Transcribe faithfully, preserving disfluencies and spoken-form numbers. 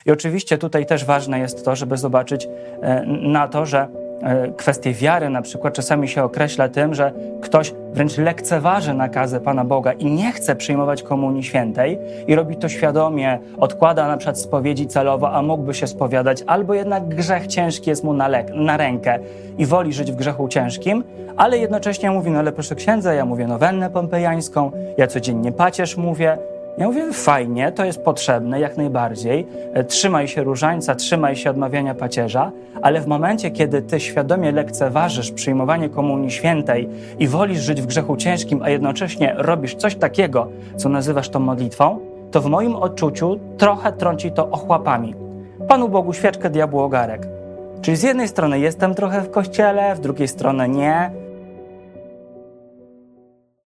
I oczywiście tutaj też ważne jest to, żeby zobaczyć na to, że kwestie wiary na przykład czasami się określa tym, że ktoś wręcz lekceważy nakazy Pana Boga i nie chce przyjmować Komunii Świętej i robi to świadomie, odkłada na przykład spowiedzi celowo, a mógłby się spowiadać, albo jednak grzech ciężki jest mu na, le- na rękę i woli żyć w grzechu ciężkim, ale jednocześnie mówi, no ale proszę księdza, ja mówię nowennę pompejańską, ja codziennie pacierz mówię. Ja mówię, fajnie, to jest potrzebne, jak najbardziej. Trzymaj się różańca, trzymaj się odmawiania pacierza, ale w momencie, kiedy ty świadomie lekceważysz przyjmowanie Komunii Świętej i wolisz żyć w grzechu ciężkim, a jednocześnie robisz coś takiego, co nazywasz tą modlitwą, to w moim odczuciu trochę trąci to ochłapami. Panu Bogu świeczkę, diabłu ogarek. Czyli z jednej strony jestem trochę w kościele, z drugiej strony nie.